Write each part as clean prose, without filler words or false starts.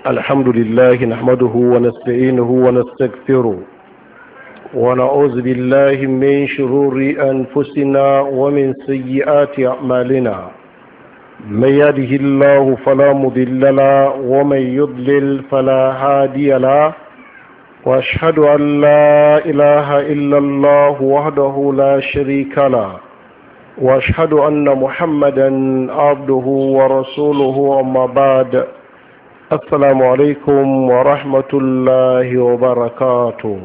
الحمد لله نحمده ونستعينه ونستغفره ونعوذ بالله من شرور أنفسنا ومن سيئات أعمالنا من يهده الله فلا مضل له ومن يضلل فلا هادي له وأشهد أن لا إله إلا الله وحده لا شريك له وأشهد أن محمدا عبده ورسوله أما بعد السلام عليكم ورحمة الله وبركاته.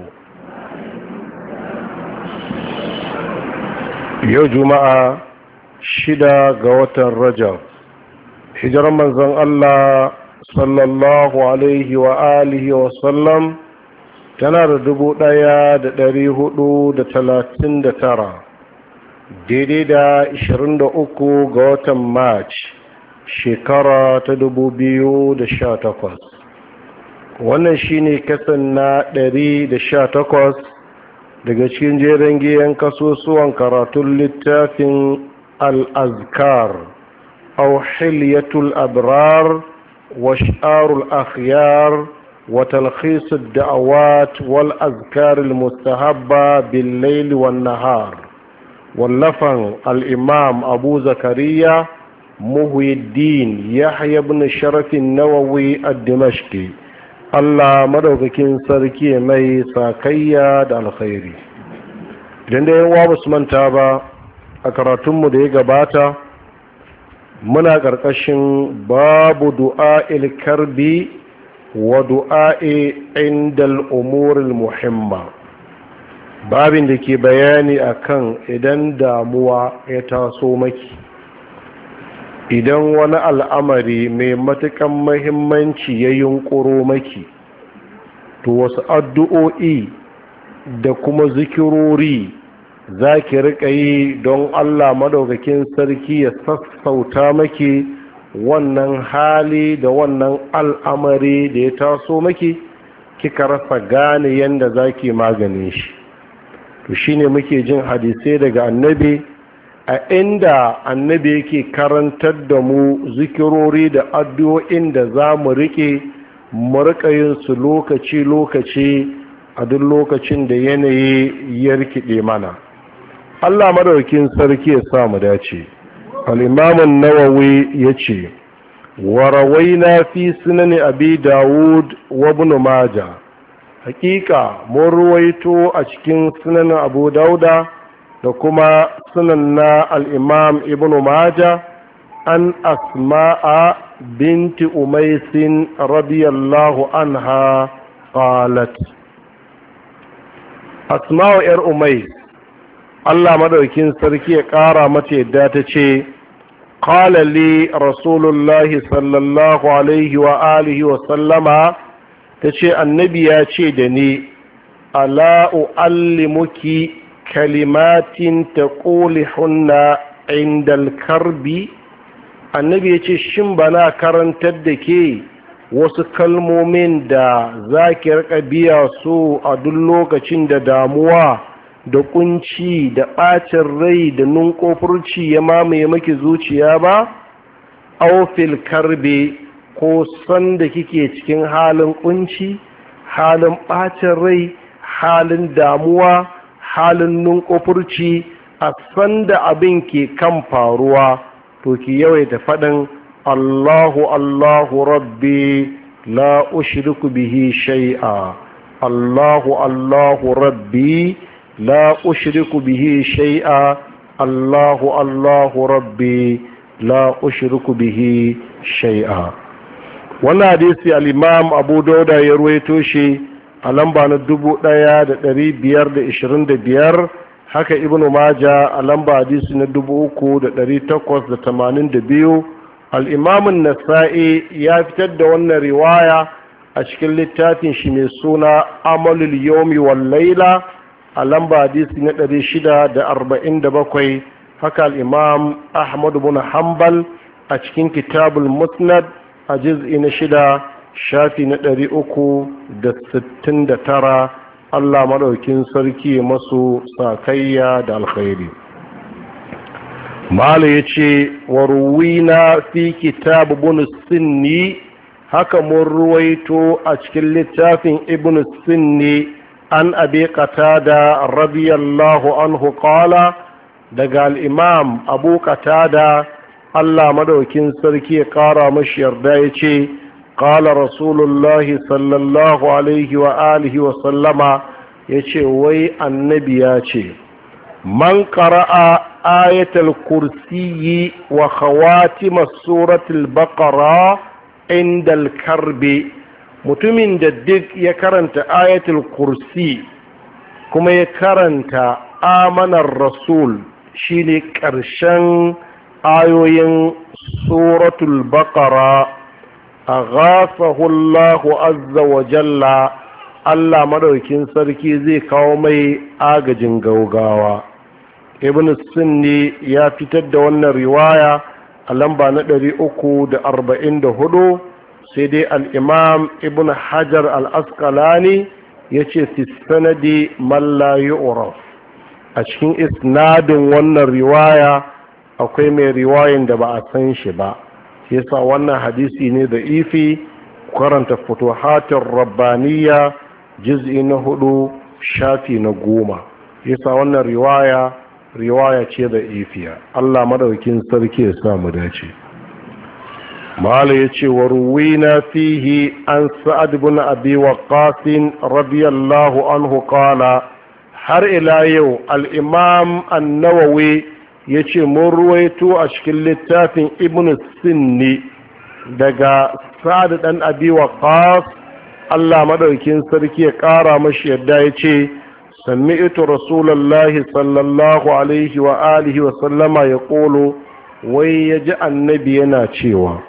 يا جماعة شدا قوة الرجب هجر من زن الله صلى الله عليه وآله وسلم تنار دبو دايا دري هدو 39 daidai da 23 ga watan march shekara ta 2018. Wannan shine kasan na 118 daga cikin jerin giyan kasusuwan karatun littafin al-azkar aw hilyatul abrar wa sha'arul akhyar wa talkhis ad-da'awat wal azkar al-mustahabba bil-layl wan-nahar wallafan al-imam abu zakariya muhyiddin yahya ibn sharafin nawawi ad-dimashqi Allah madaukakin sarki mai sakayya da alkhairi. Idan da yawa basu manta ba, a karatunmu da ya gabata muna ƙarƙashin babu du'a'il karbi wa du'a'i indal umuril muhimma, babin da ke bayani akan idan damuwa ya taso maki, idan wani al'amari mai matukan mahimmanci ya yunƙuro maki, to wasu addu'o'i da kuma zikirori za ki riƙa yi don Allah madaukakin sarki ya sassauta maki wannan hali da wannan al'amari da ya taso maki, kika rasa gane yadda za ki maganin shi. To shi ne muke jin hadisai daga annabi, a inda annabi yake karantar da mu zikirori da addu'o'in da za mu riƙe yin su lokaci-lokaci a duk lokacin da yanayi ya rikide mana. Allah madaukin sarki ya sa mu dace. Al-Imam Nawawi yace wa rawaina fi sunan Abi Dawud wa Ibn Majah, hakika mun ruwaito a cikin sunan Abu Dauda da kuma sunan na al'imam ibn Maja an asma'a binti umaisin radiyallahu anha qalat. Asma'u ‘yar umais, Allah madaukin sarki ya ƙara mata yadda ta ce, qala li rasulullahi sallallahu alaihi wa alihi wa sallama, ta ce annabi ya ce da ni, ala u'allimuki kalimatin ta hunna indal karbi. Annabi ya ce shin bana karantar da ke wasu kalmomin da za ki rika biya su a duk lokacin da damuwa da kunci da ɓacin rai da nunkofurci ya mamaye maki zuciya ba? Aufil karbe, ko sanda kike cikin halin kunci, halin ɓacin rai, halin damuwa, halin nunkofurci, a sanda abin ke kan faruwa, to ki yawaita faɗin Allahu Allahu Rabbi la ushriku bihi shay'a, Allahu Allahu Rabbi la ushriku bihi shay'a, Allahu Allahu Rabbi la ushriku bihi shay'a. Wannan hadisi al-Imam Abu Dawud ya ruwaito shi a lamba na 1525, haka Ibn Maja a lamba hadisi na 3882. Al-Imam Nasa'i ya fitar da wannan riwaya a cikin littafin shi mai suna Amalul Yawmi wal Layla a lamba hadisi na 647, haka al-Imam Ahmad ibn Hanbal a cikin Kitabul Musnad a juz'i na 6 shafi na 369. Allah maɗaukin sarki masu sakayya da alkhairi. Mala ya ce wa ruwina fi kitab ibn Sinni haka mun ruwaito a cikin littafin ibn sinni an abi qatada radiyallahu anhu qala daga al-imam abu qatada Allah madaukin sarki ya kara mashi yarda yace qala rasulullahi sallallahu alaihi wa alihi wa sallama yace wai annabi ya ce man qara'a ayatul kursiyyi wa khawatim suratul baqara indal karbi, mutumin da duk ya karanta ayatul kursi kuma ya karanta amanar rasul shine ƙarshen ayoyin suratul baqara, aghafahu Allahu azza wa jalla, Allah madaukin sarki zai kawo mai agajin gaugawa. Ibn Sunni ya fitar da wannan riwaya a lamba na 344, sai dai al-Imam Ibn Hajar al-Asqalani yace fi sanadi man la yu'raf, a cikin isnadin wannan riwaya akwai mai riwayan da ba a san shi ba, yasa wannan hadisi ne da ifi. Karanta Futuhatur Rabbaniya juz'i na 4 shafi na 10, yasa wannan riwaya ce da ifiya. Allah madaukin sarki ya sa mu dace. mala yace wa ruwina fihi an sa'ad ibn abi waqqas radiyallahu anhu qala, har ila yau al-imam an-nawawi yace mun ruwaito a cikin littafin ibn sinni daga sa'ad dan abi waqqas, Allah madaukin sarki ya kara mashi yadda yace sami'tu rasulullahi sallallahu alaihi wa alihi wa sallama yaqulu, wai yaji annabi yana cewa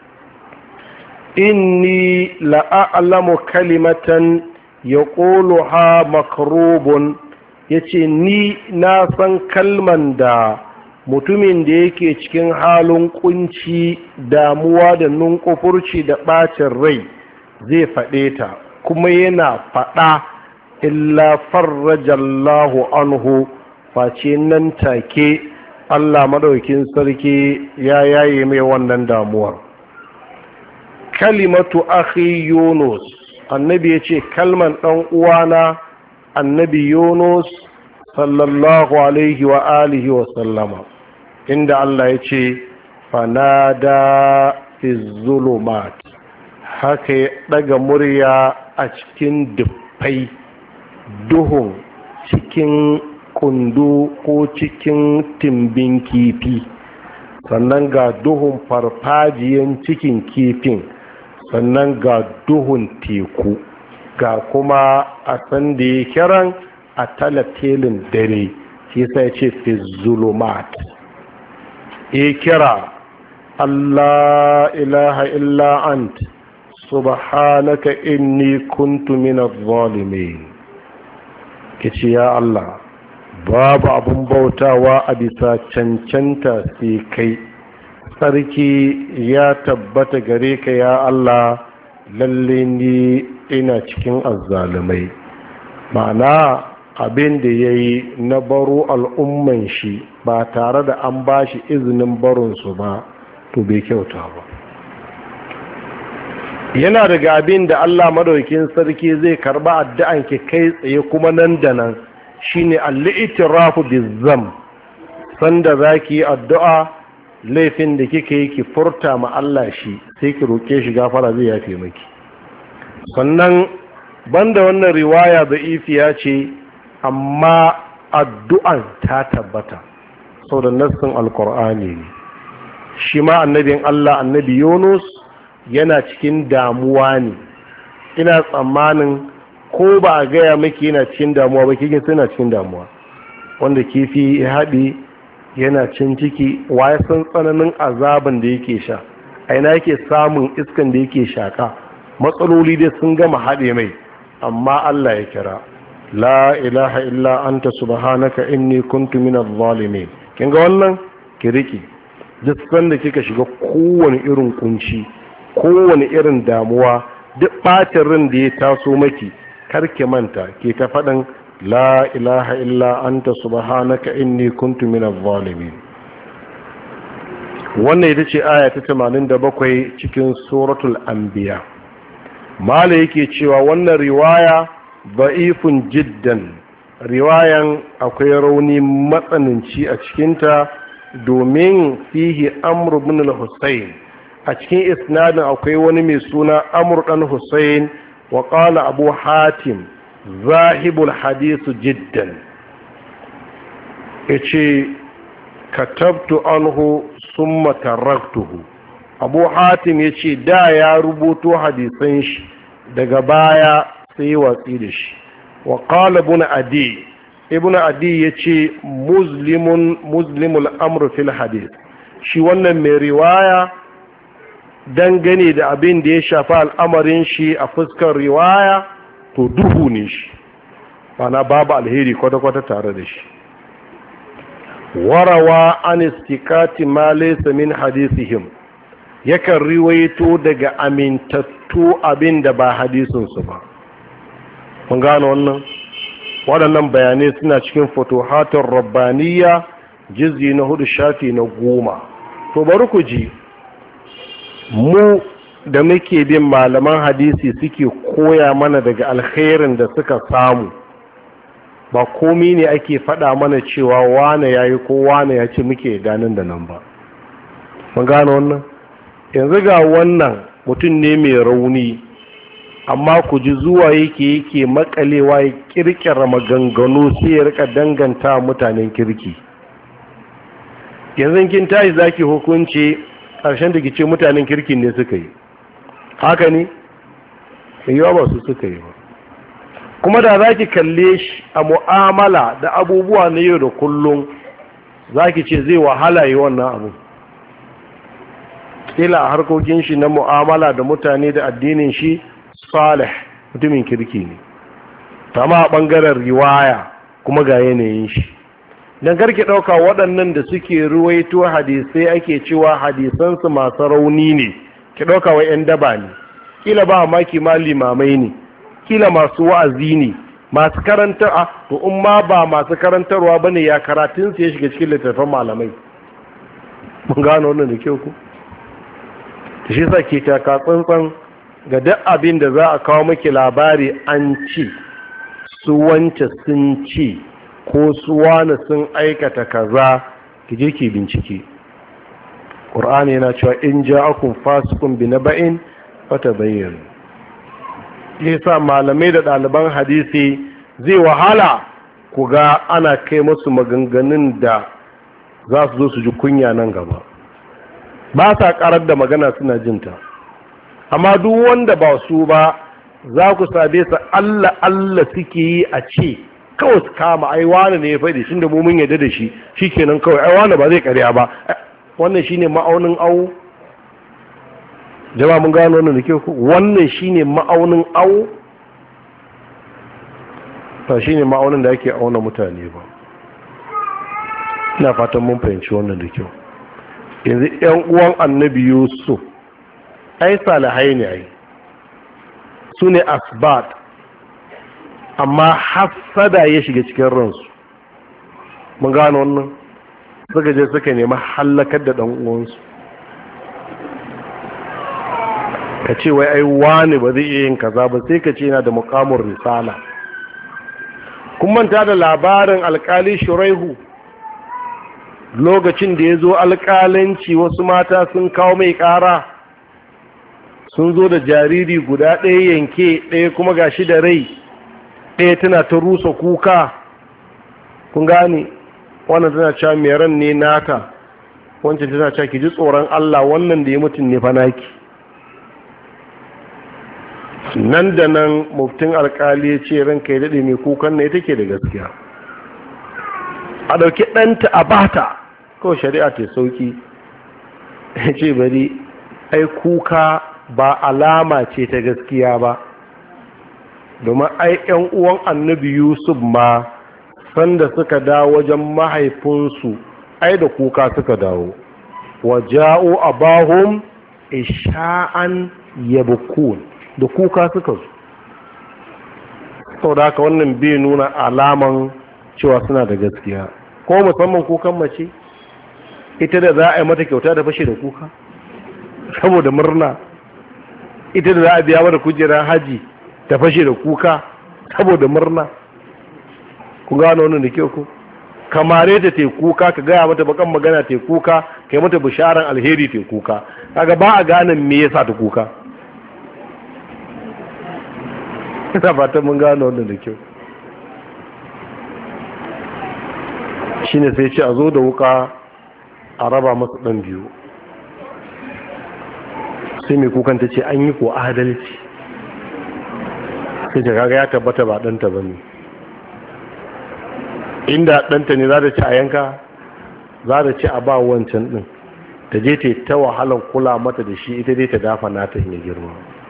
inni la'alamu kalimatan yaquluha makrubun, yace ni na san kalman da mutumin da yake cikin halin kunci, damuwa da nunkufurci da bacin rai zai faɗe ta, kuma yana faɗa illa farrajallahu anhu, face nan take Allah madaukin sarki ya yaye mai wannan damuwar. Kalimatu akhi Yunus, annabi yace kalman dan uwana annabi Yunus sallallahu alaihi wa alihi wa sallama, inda Allah yace fanada fi zulumat, haka ya daga murya a cikin dufai, duhun cikin kundu ko cikin timbin kifi, sannan ga duhun farfajiyan cikin kifin, sannan ga duhun teku, ga kuma a san da ya kiran a talatelin dare, shi sai ce fi zulumat, ya kira Allah ilaha illa ant subhanaka inni kuntu minadh zalimin, kici ya Allah babu abun bautawa a bisa cancanta sai kai, sarki ya tabbata gare ka ya Allah, lalle ni ina cikin azzalumai. Ma'ana abin da ya yi na baro al'umman shi ba tare da an ba shi izinin barinsu ba, to bai kyauta ba. Yana daga abin da Allah madaukin sarki zai karba addu'an ki kai tsaye kuma nan da nan shine al-i'tirafu biz-zam, sanda zaki yi addu'a laifin da kike yi ki furta ma Allah shi, sai ki roke shi gafara zai yafe miki. Sannan banda wannan riwaya da ifiya ce, amma addu'an ta tabbata saboda nassin alqur'ani ne. Shi ma annabin Allah annabi Yunus yana cikin damuwa ne, ina tsammanin ko ba a gaya maki yana cikin damuwa ba, kikin suna cikin damuwa. Wanda kifi ya haɗe yana cin ciki, waye san tsananin azaban da yake sha, aina yake samun iskan da yake shaka, matsaloli dai sun gama haɗe mai, amma Allah ya kira la ilaha illa anta subhanaka inni kuntu minadh zalimin. kin ga wannan ki riki, duk sanda kika shiga kowane irin kunci, kowane irin damuwa, duk ɓacin ran da ya taso maki, karki manta ke ta faɗin la ilaha illa anta subhanaka inni kuntu minadh zalimin. wannan ita ce aya ta 87 cikin suratul anbiya. mala yake cewa wannan riwaya da'ifun jiddan, riwayan akwai rauni matsananci a cikinta, domin fihi amr ibn al-husayn, a cikin isnadin akwai wani mai suna amr dan husayn. wa qala abu hatim zahibul hadith jiddan, yace katabtu anhu summa taraktuhu. abu hatim yace da ya rubuto hadisan shi, daga baya sai watsi da shi. wa qala ibn adi yace muslimul amr fil hadith, shi wannan mai riwaya dangane da abin da ya shafa al'amarin shi a fuskar riwaya to duhu ne shi, bana babu alheri kwata-kwata tare da shi. warawa an istikati ma laysa min hadithihim, yakan riwayato daga amintattu abin da ba hadisinsu ba. mun gano wannan, waɗannan bayanai suna cikin futuhatur rabbaniya juz'i na 4 shafi na 10. to bari ku ji, mu da muke bin malaman hadisi suke koya mana daga alkhairin da suka samu, ba komi ne ake faɗa mana cewa wane ya yi ko wane ya ce muke ganin da nan ba. mun gano wannan, yanzu ga wannan mutum ne mai rauni, amma ku ji zuwa yake makalewa ya kirkira maganganu sai ya rika danganta mutanen kirki. yanzu kin tashi zaki hukunci ƙarshen da kice mutanen kirkin ne suka yi, haka ne? yawa ba su suka yi ba. kuma da zaki kalle shi a mu'amala da abubuwa na yau da kullum, zaki ce zai wahala yi wannan abu. kila a harkokin shi na mu'amala da mutane da addinin shi salih, mutumin kirki ne, tama a ɓangaren riwaya kuma ga yanayin shi. don karki ɗauka waɗannan da suke ruwaito hadisai ake cewa hadisansu masu rauni ne, ki ɗauka wa 'yan daba ne, kila ba maki ma limamai ne, kila masu wa'azi ne, masu karantar a to in ma ba masu karantarwa ba ne, ya karatunsu ya shiga cikin littattafan malamai. mun gano wannan da kyau ku? ta shi sa ke taka tsantsan ga duk abin da za a kawo maki labari an ci su wance sun ci ko su wani sun aikata kaza, ki je ki bincike. ƙur'ani yana cewa in ja'akum fasiqun bi naba'in fatabayyanu. yasa malamai da ɗaliban hadisi zai wahala ku ga ana kai musu maganganun da za su zo su ji kunya nan gaba, ba sa karar da magana suna jinta. amma duk wanda ba su ba, za ku sabe su Allah Allah suke yi a ce kawai su kama ai wani ne ya faɗi shi da mun yadda da shi, shi kenan kawai ai wani ba zai karya ba. wannan shine ma'aunin awo? jama'a mun gano wannan da ke ku? wannan shine ma'aunin awo? ba shine ma'aunin da ake auna mutane ba. ina fatan mun fahimci wannan da kyau. yanzu 'yan uwan annabi Yusuf ai salihai ne, ai su ne asbat, amma hassada ya shiga cikin ransu. mun gano wannan, suka je suka nemi hallakar da ɗan uwansu. ka ce wai ai wani ba zai iya yin kaza ba, sai ka ce yana da muƙamun risala. kun manta da labarin alƙali shuraihu lokacin da ya zo alƙalanci, wasu mata sun kawo mai ƙara, sun zo da jariri guda ɗaya yanke, ɗaya kuma gashi da rai, ɗaya tana ta rusa kuka. kun gane, wannan tana cewa mai ran ne nata, wancan tana cewa ki ji tsoron Allah, wannan da ya mutum ne fa naki. nan da nan muftin alkali ya ce ranka ya daɗe mai kukan ne take da gaskiya, a ɗauki ɗanta a bata, kawai shari'a ta sauki. ya ce bari, ai kuka ba alama ce ta gaskiya ba, domin ai 'yan uwan annabi Yusuf ma sanda suka dawo wajen mahaifinsu ai da kuka suka dawo. wa ja'u abahum isha'an yabkun, da kuka suka zo. sau da haka wannan bai nuna alaman cewa suna da gaskiya, ko musamman kukan mace. ita da za a yi mata kyauta da fashe da kuka saboda murna, ita da za a biya mata kujerar haji ta fashe da kuka saboda murna. ku gano wannan da kyau ku, kamare ta te kuka, ka gaya mata bakan magana te kuka, kai mata bisharan alheri te kuka, kaga ba a gane me yasa ta kuka. ina fatan mun gano wannan da kyau. shine sai ce a zo da wuka a raba masa ɗan biyu. sai mai kukan ta ce an yi ko adalci, sai ce kaga ya tabbata ba ɗanta ba ne. inda ɗanta ne za ta ci a yanka, za ta ci a ba wancan ɗin, ta je ta ta wahalar kula mata da shi, ita dai ta dafa nata in ya girma.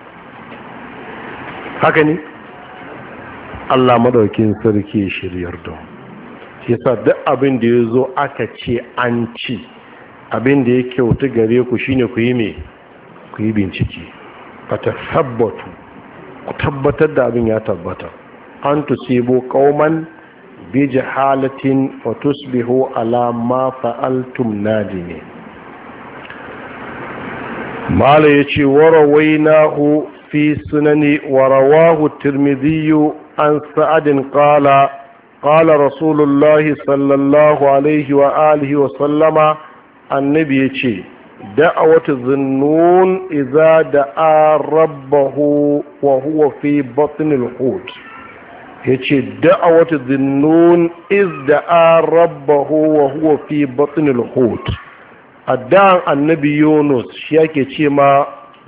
haka ne Allah madaukin sarki shiryar da yasa duk abin da ya zo aka ce an ci, abin da ya kyautu gare ku shine ku yi me, ku yi bincike, ka tabbatu, ku tabbatar da abin ya tabbata. an tusibu qauman bi jahalatin wa tusbihu ala ma fa'altum nadimin. mala yace warawainahu fi sunani wa rawahu tirmidhi an sa'adin qala qala rasulullahi sallallahu alaihi wa alihi wa sallama, annabi yace da'awatu dhunnun idza da'a rabbahu wa huwa fi batnil hut. yace da'awatu dhunnun idza da'a rabbahu wa huwa fi batnil hut. addan annabi Yunus shi yake ce ma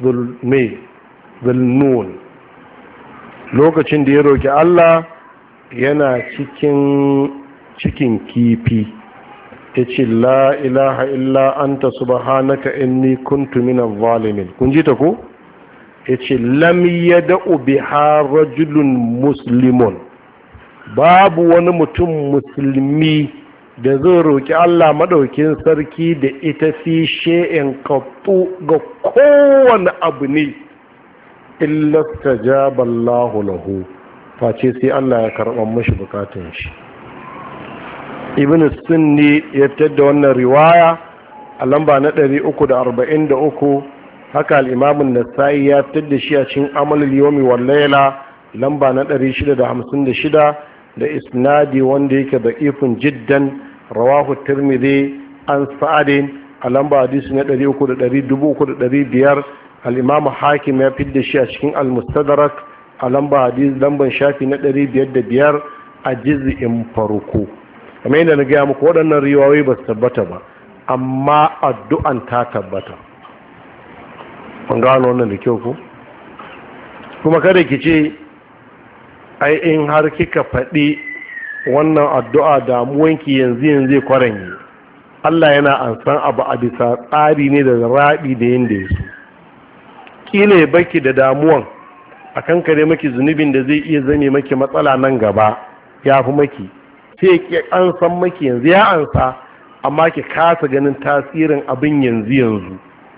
dhunnun, lokacin da ya roki Allah yana cikin kifi, ya ce la ilaha illa anta subhanaka inni kuntu minaz zalimin. kun ji ta ko? ya ce lam yada'u biha rajulun muslimun, babu wani mutum musulmi da zai roki Allah madaukin sarki da ita fi she'in qattu ga kowane abu ne illa stajaba Allahu lahu, face sai Allah ya karɓar mashi bukatun shi. ibn sunni ya fitar da wannan riwaya a lamba na 343, haka al-imam an-nasa'i ya fitar da shi a cikin amalul yawmi wal layla lamba na 656 da isnadi wanda yake da'ifun jiddan. rawahu tirmidhi an sa'adin a lamba hadisi na 300 al-imam hakim ya fitar da shi a cikin al-mustadrak a lamba hadisi lamban shafi na 505 a juz'in farko. kamar yadda na gaya muku waɗannan riwayoyi ba su tabbata ba, amma addu'an ta tabbata. ban gano wannan da kyau ko? kuma kada ki ce ai in har kika faɗi wannan addu'a damuwanki yanzu zai kwaranyi. Allah yana ansan abu a bisa tsari ne da raɗi da yin da ya so. ƙila ya baki da damuwan a kan kare maki zunubin da zai iya zame maki matsala nan gaba ya fi maki, sai ki an san maki yanzu ya ansa, amma ki kasa ganin tasirin abin yanzu.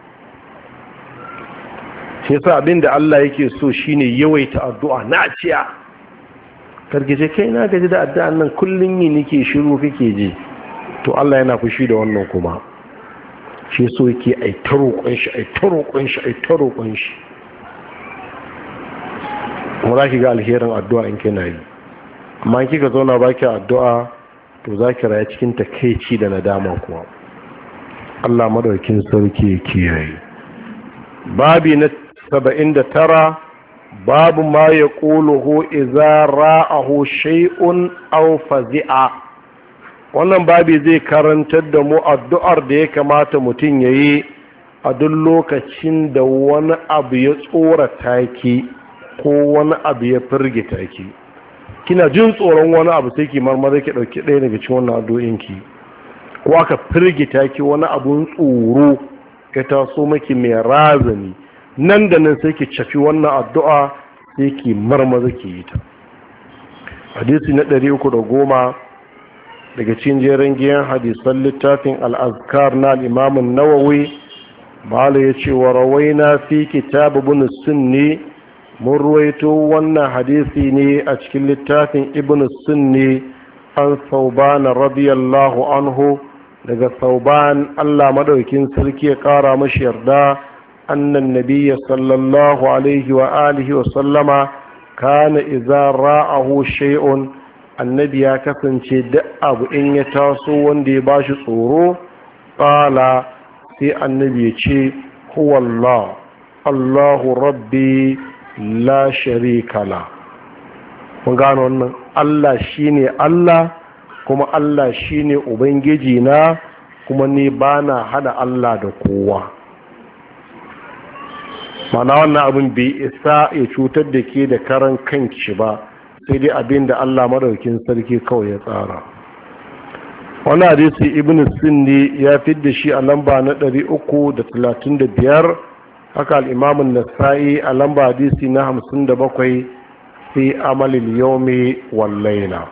shi yasa abin da Allah yake so shine yawaita addu'a na ciya. karkice kai na gaji da addu'an nan kullun yi nake shiru kake ji, to Allah yana fushi da wannan kuma. shi so yake ai ta roƙon shi kuma za ki ga alherin addu'a in kina yi. amma kika zauna baki addu'a to za ki raya cikin takeici da nadama kuwa. Allah madaukin sarki ya kiyaye. babi na 79, babu ma ya ƙuluhu iza ra'ahu shay'un aw fazi'a. wannan babi zai karantar da mu addu'ar da ya kamata mutum ya yi a duk lokacin da wani abu ya tsorata ki ko wani abu ya firgita ki. kina jin tsoron wani abu sai ki marmara ki ɗauki ɗaya daga cikin wannan addu'o'inki, ko aka firgita ki wani abun tsoro ya taso maki mai razani, nan da nan sai ki cafi wannan addu'a sai ki marmara ki yi ta. hadisi na 310 daga cikin jerin giyan hadisan littafin al-azkar na al-imam an-nawawi, mala yace wa rawaina fi kitab ibn sunni, mun ruwaito wannan hadisi ne a cikin littafin ibn sunni an sauban radiyallahu anhu daga Sauban Allah madaukin sarki ya kara mashi yarda annan nabiyya sallallahu alaihi wa alihi wa sallama kana idza ra'ahu shay'un annabi ya kasance duk abu in ya taso wanda ya bashi tsoro qala sai annabi ya ce huwa Allah Allahu rabbi la sharika la. Mun gano wannan, Allah shine Allah kuma Allah shine ubangiji na, kuma ni bana hada Allah da kowa. Mana wannan abin bai isa ya cutar da ke da karan kanki ba, sai dai abin da Allah madaukin sarki kawai ya tsara. Wani hadisi Ibn Sindi ya fidda shi a lamba na 335, haka al-Imam an-Nasa'i a lamba hadisi na 57 fi amalil yawmi wal layla.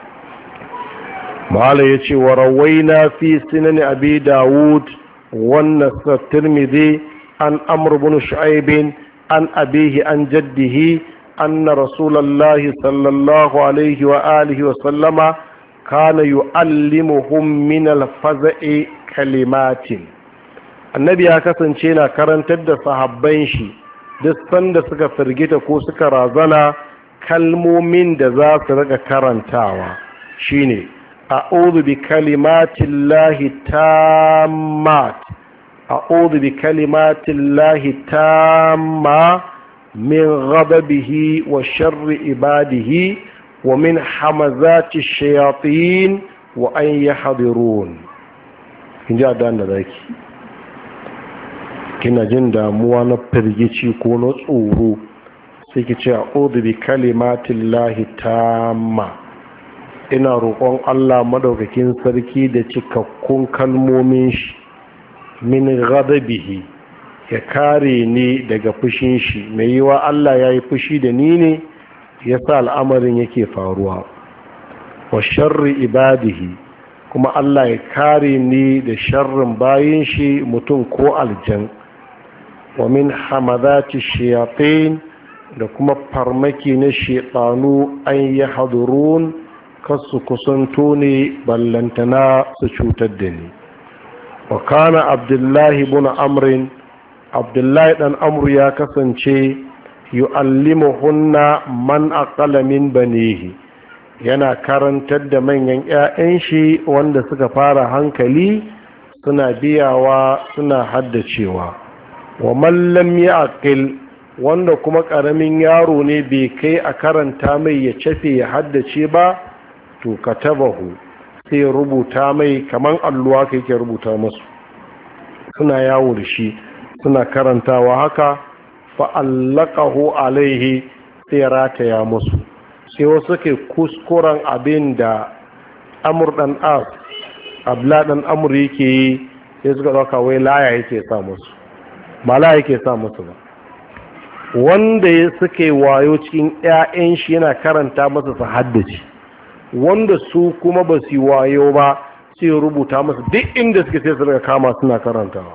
Mala yace wa rawaina fi sunan Abi Dawud wan Nasai Tirmidhi an Amr ibn Shu'aib an abihi an jaddihi anna Rasulullahi sallallahu alaihi wa alihi wa sallama kana yu'allimuhum min al-faza'i kalimatin. Annabi ya kasance na karantar da sahabban shi duk sanda suka firgita ko suka razana kalmomin da za su rika karantawa shine a'udhu bi kalimatillahi tammat, a'udhu bi kalimatillahi tamma min ghadabihi wa sharri ibadihi wa min hamazati shayatin wa an yahdurun. Kin ji adan da zaki, kina jin damuwa na firgici ko na tsoro sai ki ce a'udhu bi kalimatillahi tamma, ina roƙon Allah madaukakin sarki da cikakkun kalmomin shi, min ghadabihi, ya kare ni daga fushin shi. Mai yiwa Allah ya yi fushi da ni ne ya sa al'amarin yake faruwa. Wa sharri ibadihi, kuma Allah ya kare ni da sharrin bayin shi mutum ko aljan. Wa min hamadati shayatin, da kuma farmaki na shaitanu an yi hadurun, kasu kusanto ne ballantana su cutar da ni. Wa kana Abdullahi ibn Amrin, Abdullahi dan Amru ya kasance yu'allimuhunna man aqala min banihi, yana karantar da manyan 'ya'yan shi wanda suka fara hankali suna biyawa suna haddacewa. Wa man lam ya'qil, wanda kuma karamin yaro ne bai kai a karanta mai ya cafe ya haddace ba, to katabahu, sai rubuta mai kaman alluwa kai ke rubuta musu, suna yawo da shi suna karantawa haka. Fa'allakahu alaihi, sai rataya musu. Sai wasu ke kuskuren abin da Amur ɗan As, Abla ɗan Amur yake yi, sai suka ɗauka wai laya yake sa musu, ba laya yake sa musu ba. Wanda suke wayo cikin 'ya'yan shi yana karanta masa su haddace, wanda su kuma ba su wayo ba sai rubuta masa duk inda suke sai su daga kama suna karantawa.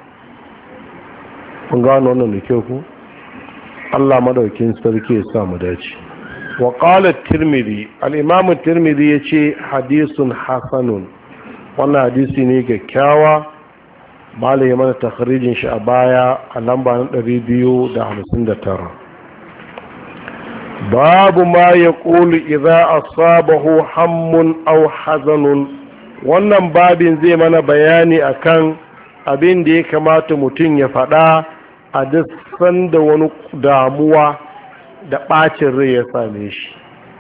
Kun gano wannan da kyau ku? Allah madaukin sarki ya sa mu dace. Wa qala Tirmidhi, al-Imam Tirmidhi yace hadisun hasanun, wannan hadisi ne kyakkyawa. Malai mana takhrijin shi a baya a lamba na 259. Babu ma yaqulu idza asabahu hammun aw hazanun, wannan babin zai mana bayani akan abin da ya kamata mutum ya faɗa a duk sanda wani damuwa da ɓacin rai ya same shi.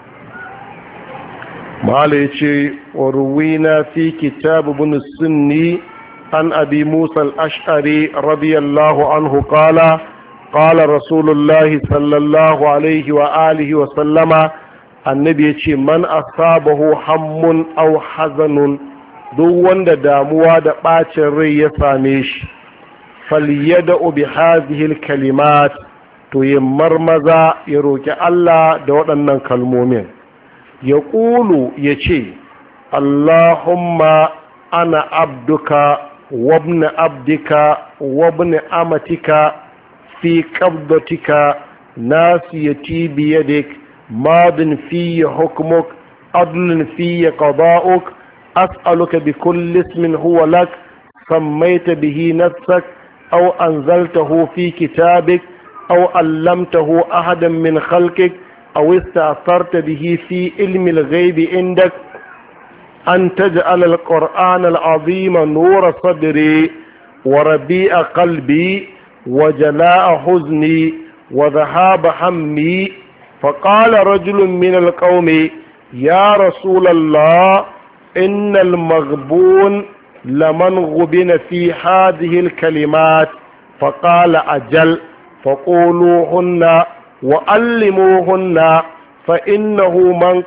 Mala ya ce wa ruwina fi kitab ibn sunni an abi musa al-ash'ari radiyallahu anhu qala qala rasulullahi sallallahu alaihi wa alihi wa sallama, annabi ya ce man asabahu hammun aw hazanun, duk wanda damuwa da ɓacin rai ya same shi, falyada'u bi hadhihi al-kalimat, to ya marmaza ya roki Allah da waɗannan kalmomin. Ya ƙulu ya ce, Allahumma ana abduka wabna abdika wabna amatika fi qabdatika nasiyati biyadik madin fi hukmuk adlun fi qada'uk as'aluka bi kulli ismin huwa lak sammaita bihi nafsak aw anzaltahu fi kitabik aw allamtahu ahadan min khalqik aw ista'tharta bihi fi ilmi al-ghaibi indak an taj'al al-qur'an al-azima nura sadri wa rabi'a qalbi wa jala'a huzni wa dhahaba hammi. فقال رجل من القوم يا رسول الله إن المغبون لمن غبن في هذه الكلمات. فقال أجل فقولوهن وعلموهن فإنه من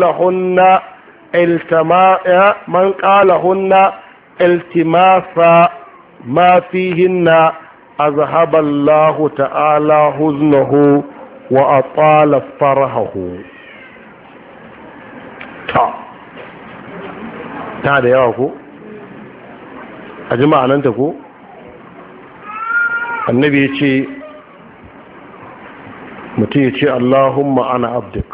قالهن التماس ما فيهن أذهب الله تعالى حزنه wa atala farahu. ta da yawa ko a ji ma'ananta ko annabi ya ce mutum ya ce Allahumma ana abdik,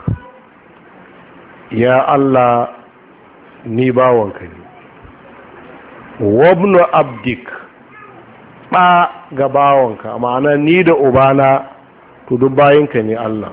ya Allah ni bawanka ne, wabnu abdik ɗa ga bawanka, ma'ana ni da ubana to duk bayinka ne Allah,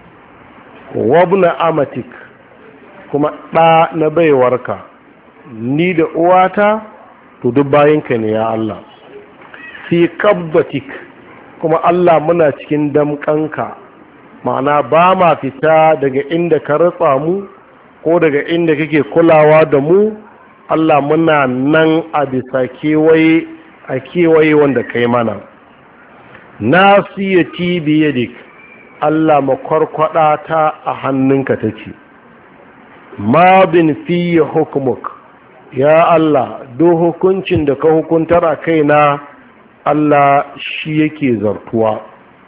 wabna amatik kuma ɗa na baiwarka, ni da uwata to duk bayinka ne ya Allah, fi kabbatik kuma Allah muna cikin damƙanka, ma'ana ba ma fita daga inda ka ratsa mu ko daga inda kake kulawa da mu. Allah muna nan a bisa kewaye a kewaye wanda kai mana. nasiyati biyadik, Allah makwarkwada ta a hannunka take, ma bin fiye hukumuk, ya Allah duk hukuncin da ka hukuntar a kaina Allah shi yake zartuwa.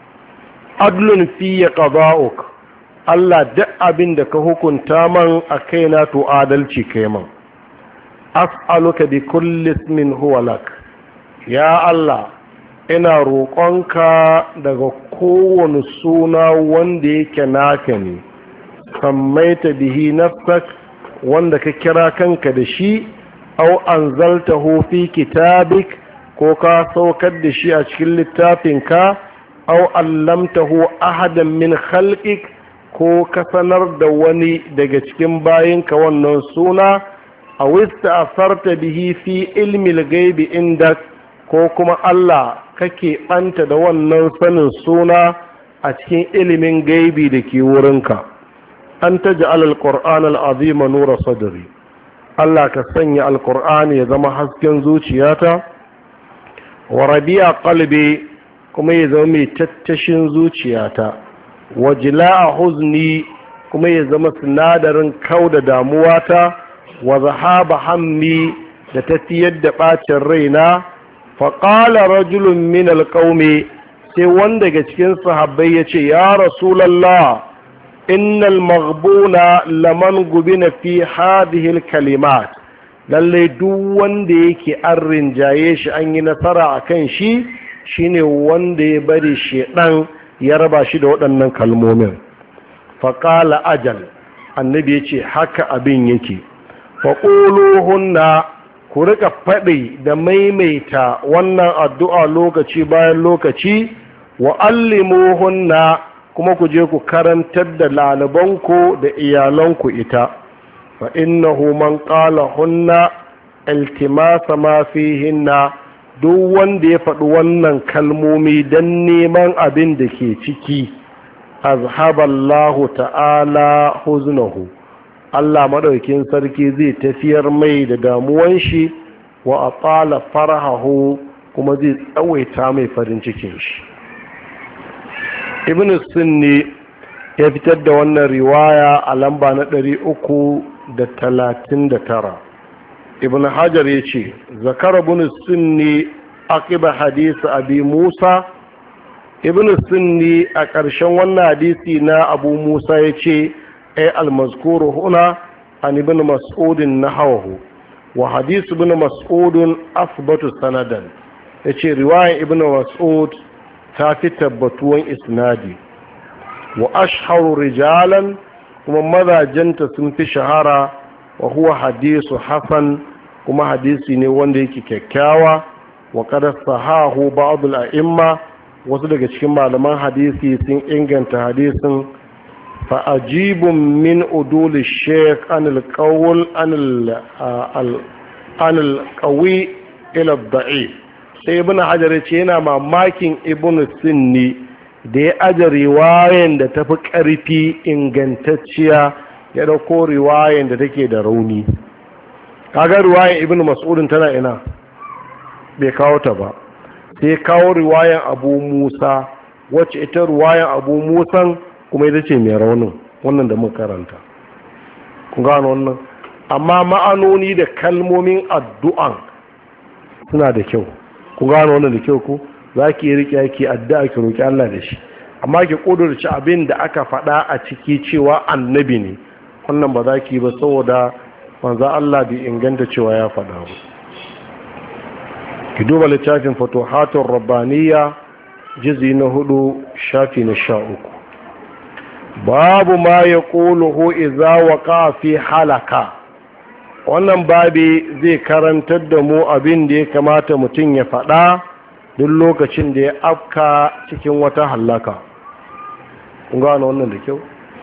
Adlun fiye qada'uk, Allah duk abin da ka hukunta man a kaina to adalci kai man. As'aluka bi kulli ismin huwa lak, ya Allah ina roƙonka daga kowane suna wanda yake naka ne, sammaita bihi nafsak wanda ka kira kanka da shi, au anzaltahu fi kitabik ko ka saukar da shi a cikin littafinka, au allamtahu ahadan min khalqik ko ka sanar da wani daga cikin bayinka wannan suna, aw ista'farta bihi fi ilmi al-ghaibi indak ko kuma Allah kake ɓanta da wannan sanin suna a cikin ilimin gaibi da ke wurinka. An ta ji al-Qur'an al-azima nura sadri, Allah ka sanya al-Qur'ani ya zama hasken zuciyata, wa rabi'a qalbi kuma ya zama mai tattashin zuciyata, wa jila'a huzni kuma ya zama sinadarin kauda damuwata, wa zahaba hammi da tafiyar da ɓacin raina. faƙala rajulun min alƙaume, sai wanda daga cikin sahabbai ya ce ya rasulallah innal maghbuna laman gubina fi hadhihi kalimat, lallai duk wanda yake an rinjaye shi an yi nasara a kan shi shine wanda ya bari shedan ya raba shi da waɗannan kalmomin. faƙala ajal, annabi ya ce haka abin yake, faƙuluhunna ku rika faɗi da maimaita wannan addu'a lokaci bayan lokaci, wa allimuhunna kuma ku je ku karantar da lalibanku da iyalanku ita, fa innahu man qala hunna iltimasa ma fihinna, duk wanda ya faɗi wannan kalmomi don neman abin da ke ciki, azhaballahu ta'ala huznahu, Allah maɗaukin sarki zai tafiyar mai da damuwan shi, wa atala farahahu kuma zai tsawaita mai farin cikin shi. Ibn Sunni ya fitar da wannan riwaya a lamba na 339. Ibn Hajar ya ce zakar Ibn Sunni aqiba hadisi Abi Musa. Ibn Sunni a ƙarshen wannan hadisi na Abu Musa ya ce المذكور هنا عن ابن مسعود نحوه وحديث ابن مسعود أثبت سندا. yace riwayar ibn Mas'ud ta fi tabbatuwan isnadi, wa ashharu rijalan kuma mazajenta sun fi shahara wa huwa hadisu hasan, kuma hadisi ne wanda yake kyakkyawa. wa qad sahahu ba'd al-a'imma, wasu daga cikin malaman hadisi sun inganta hadisin. fa ajibun min udul ash-shaykh an al-qawl an al-qawi ila ad-da'if. sai ibn hajar ce yana mamakin ibn sunni da ya aje riwayan da tafi ƙarfi ingantacciya ya dauko riwayan da take da rauni. kaga riwayan ibn mas'udin tana ina, bai kawo ta ba, sai kawo riwayan abu musa, wacce ita riwayan abu musan kuma ita ce mai raunin wannan da muka karanta. kun gano wannan, amma ma'anoni da kalmomin addu'an suna da kyau. ku gano wannan da kyau ku, za ki yi riƙe ki addu'a ki roƙi Allah da shi, amma ki ƙudurci abin da aka faɗa a ciki cewa annabi ne, wannan ba za ki yi ba, saboda manzo Allah bai inganta cewa ya faɗa ba. ki duba littafin Futuhatur Rabbaniyya juz'i na 4 shafi na 13. babu ma yaquluhu idza waqa fi halaka. wannan babi zai karantar da mu abin da ya kamata mutum ya faɗa duk lokacin da ya afka cikin wata hallaka. kun gano wannan da kyau.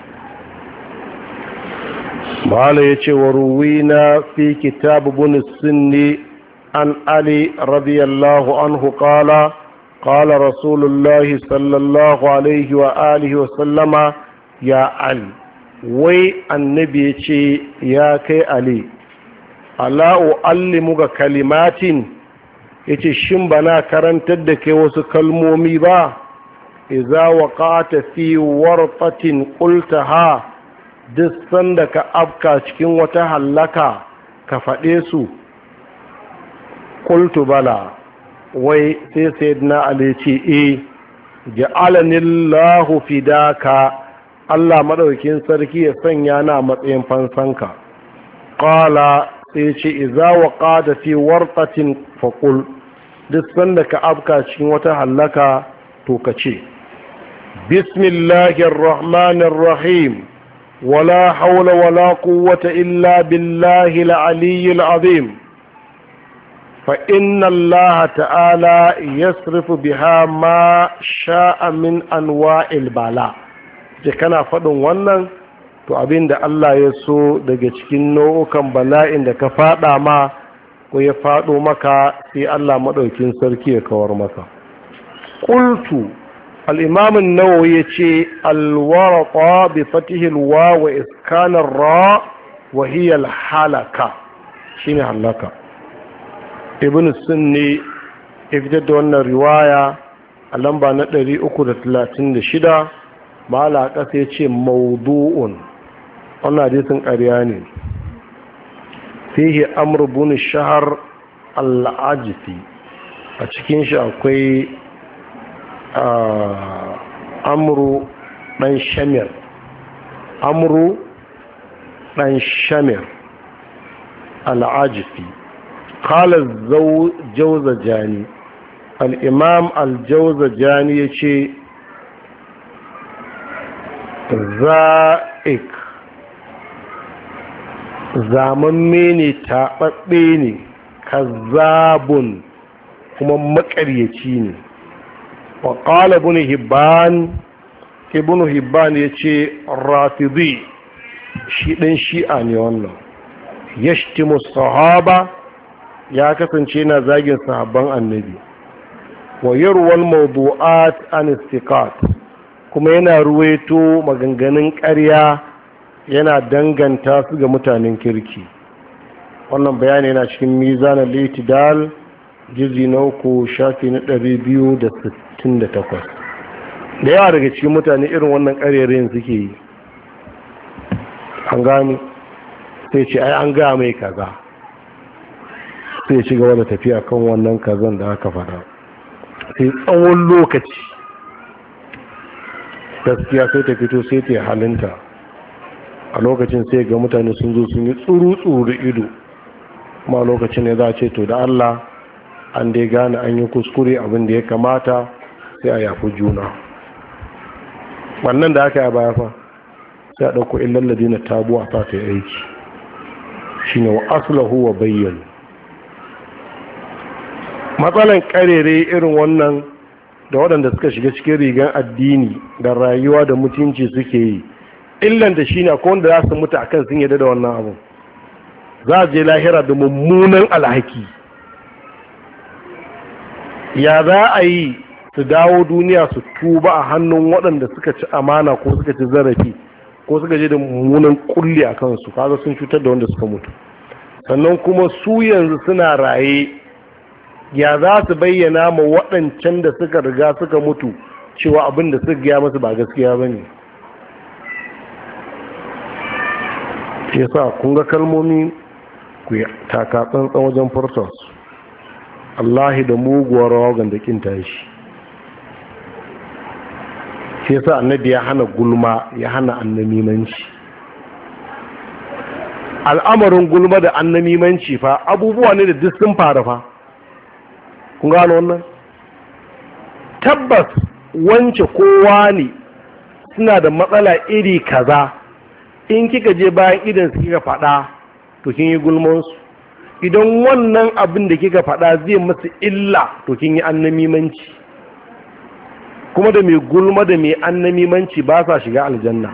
mala ya ce wa ruwina fi kitab ibn sunni an ali radiyallahu anhu qala qala rasulullahi sallallahu alaihi wa alihi wa sallama ya ali. wai annabi ya ce ya kai ali, ala uallimuka kalimatin, yace shin bana karantar da kai wasu kalmomi ba, idza waqata fi warqatin qultaha, duk sanda ka afka cikin wata hallaka ka faɗe su. qultu bala. wai sai sayyidina ali ce ja'alani Allahu fidaka, Allah madaukin sarki ya sanya na matsayin fansanka. qala, sai ce iza waqada fi warqatin faqul, duk sanda ka afka cikin wata hallaka to ka ce bismillahir rahmanir rahim, wala hawla wala quwwata illa billahi al-aliyyil azim, fa inna allaha ta'ala yasrifu biha ma sha'a min anwa'il bala. je kana faɗin wannan to abin da Allah ya so daga cikin nau'ukan bala'in da ka fada ma ko ya fado maka, sai Allah madaukin sarki ya kawar maka. qultu, al-imam an-nawawi yace al-warqa bi fatihi al-waw wa iskan ar-ra wa hiya al-halaka, shine halaka. ibn sunni fitar da wannan riwaya a lamba na 336. mala kasa yace mawdu'un, wannan hadisin ƙarya ne. fihi amr bin shahr al-ajfi, a cikin shi akwai amru dan shamir, amru dan shamir al-ajfi. qala al-jawzajani, al-imam al-jawzajani yace za'ik, zamamme ne, taɓaɓɓe ne, kazzabun, kuma maƙaryaci ne. wa ƙala ibn hibban ya ce rafidi, shi ɗin shi'a ne wannan. yashtimu sahaba, ya kasance na zagin sahabban annabi. wa yarwal mawdu'at an istiqat, kuma yana ruwaito maganganun ƙarya yana danganta su ga mutanen kirki. wannan bayani yana cikin mizan al-itidal juz'i na 3 shafi na 268. da yawa daga cikin mutane irin wannan ƙarerayin suke yi. an gani sai ce ai an ga mai kaza, sai ci gaba da tafiya kan wannan kazan da aka faɗa, sai tsawon lokaci gaskiya sai ta fito sai ta halinta. a lokacin sai ga mutane sun zo sun yi tsuru-tsuru ido, kuma lokacin ne za a ce to da Allah an dai gane an yi kuskure, abin da ya kamata sai a yafi juna. wannan da aka yi baya fa sai a ɗauko illallazi na tabu a sa ta yi aiki. shine wa aslahu wa bayyan. Matsalan karere irin wannan da waɗanda suka shiga cikin rigan addini da rayuwa da mutunci suke yi, illan da shine akwai wanda za su mutu akan sun yadda da wannan abu, za a je lahira da mummunan alhaki. Ya za a yi su dawo duniya su tuba a hannun waɗanda suka ci amana ko suka ci zarafi ko suka je da mummunan kulli a kansu, kaga sun cutar da wanda suka mutu. Sannan kuma su yanzu suna raye, ya za su bayyana ma waɗancan da suka riga suka mutu cewa abin da suka gaya masu ba gaskiya ba ne. ke sa kun ga kalmomi ku yi taka tsantsan wajen furtarsu. Allahi da muguwar rawa da kin tashi. Ke sa annabi ya hana gulma, ya hana annamimanci. Al'amarin gulma da annamimanci fa abubuwa ne da duk sun fara fa. Kun gano wannan? Tabbas wance kowa ne suna da matsala iri kaza, in kika je bayan idan su kika faɗa to kin yi gulmansu. Idan wannan abin da kika faɗa zai masu illa to kin yi annamimanci. Kuma da mai gulma da mai annamimanci ba sa shiga aljanna.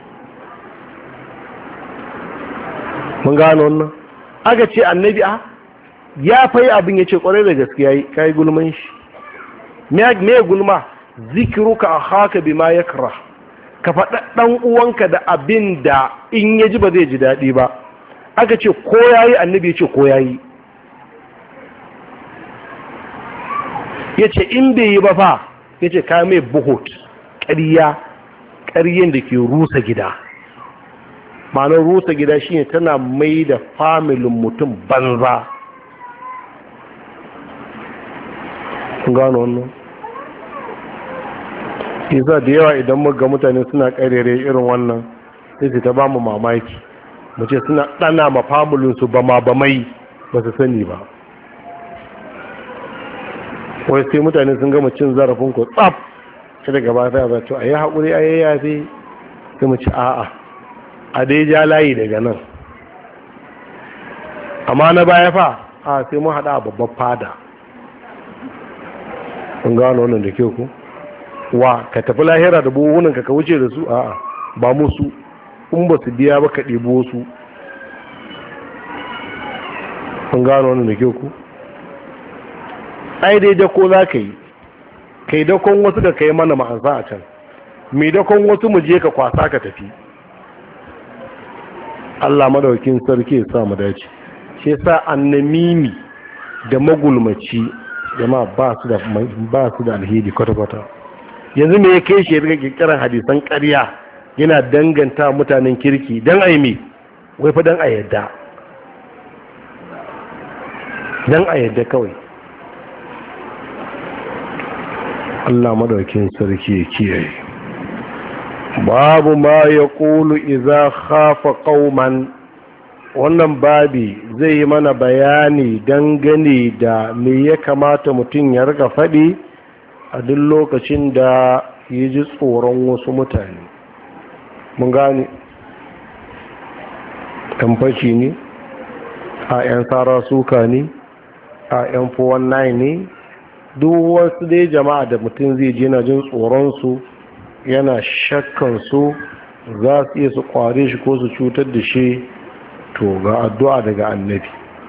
Mun gano wannan? Aka ce annabi ya fayi abin ya ce kwarai da gaskiya yi kai gulman shi. Me gulma? Zikiruka akhaka bima yakra. Ka faɗa ɗan uwanka da abin da in ya ji ba zai ji daɗi ba. Aka ce ko yayi, annabi ya ce ko yayi. Ya ce in bai yi ba fa, ya ce ka mai buhut, ƙaryen da ke rusa gida. Ma'anar rusa gida shine tana mai da familin mutum banza. Kun gano wannan? Isa da yawa idan muga mutane suna ƙarere irin wannan sai su ta ba mu mamaki. Mu ce suna ɗana ma familinsu ba mai ba su sani ba. Wai sai mutane sun gama cin zarafin ku tsaf sai daga ba ta zato a yi haƙuri a yi yafe, sai mu ci a'a a dai ja layi daga nan. Amma na baya fa sai mun haɗa a babban fada. Kun gano wannan da ke ku? Wa ka tafi lahira da buhunan ka wuce da su? A'a ba musu, in ba su biya ba ka ɗebo su. Kun gano wannan da ke ku? Ai dai dako za ka yi, kai dakon wasu da ka yi mana ma'ansa a can, mai dakon wasu mu je ka kwasa ka tafi. Allah madaukin sarki ya sa mu dace. Shi yasa annamimi da magulmaci jama'a ba su da alheri kwata-kwata. Yanzu me ya kai shi ya riga kirkiran hadisan ƙarya yana danganta mutanen kirki dan aimi, wai fa dan a yadda kawai. Allah madaukin sarki ya kiyaye. Babu ma ya ƙulu iza khafa qauman. Wannan babi zai yi mana bayani dangane da me ya kamata mutum ya riga faɗi a duk lokacin da ya ji tsoron wasu mutane. Mun gane ɗan fashi ne, a 'yan tsara suka ne, a 'yan 419 ne, duk wasu dai jama'a da mutum zai je na jin tsoronsu, yana shakkan su za su iya su kware shi ko su cutar da shi, to ga addu'a daga annabi.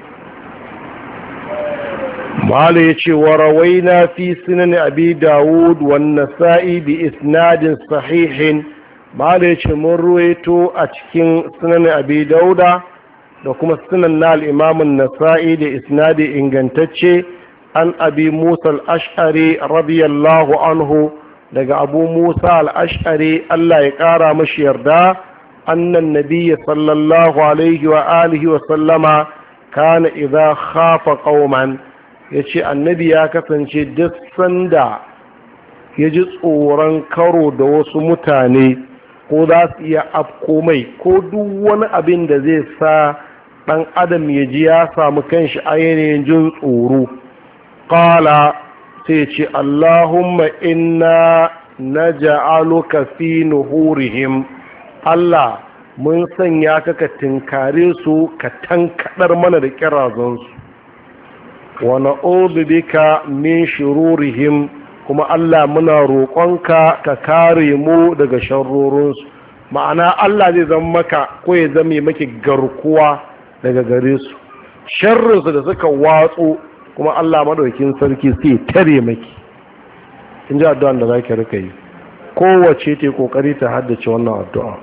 Mala ya ce wa rawaina fi sunan abi dawud wan nasa'i bi isnadin sahihin. Mala ya ce mun ruwaito a cikin sunan abi dauda da kuma sunan na al-imamun nasa'i da isnadi ingantacce an abi musa al-ash'ari radiyallahu anhu, daga abu musa al-ash'ari Allah ya kara mashi yarda, annan nabiyya sallallahu alaihi wa alihi wa sallama kana idza khafa qauman. Yace annabi ya kasance duk sanda ya ji tsoron karo da wasu mutane ko za su iya afko mai ko duk wani abin da zai sa dan adam ya ji ya samu kanshi a yanayin jin tsoro, qala sai ce Allahumma inna naj'aluka fi nuhurihim. Allah mun sanya ka ka tinkare su ka tankadar mana da kirazansu wa na'udhu bika min shururihim kuma Allah muna roƙonka ka kare mu daga sharrorinsu. Ma'ana Allah zai zama maka ko ya zame maki garkuwa daga gare su, sharrinsu da suka watsu kuma Allah madaukin sarki sai tare maki. in ji addu'an da zaki rika yi, kowace ta kokari ta haddace wannan addu'a.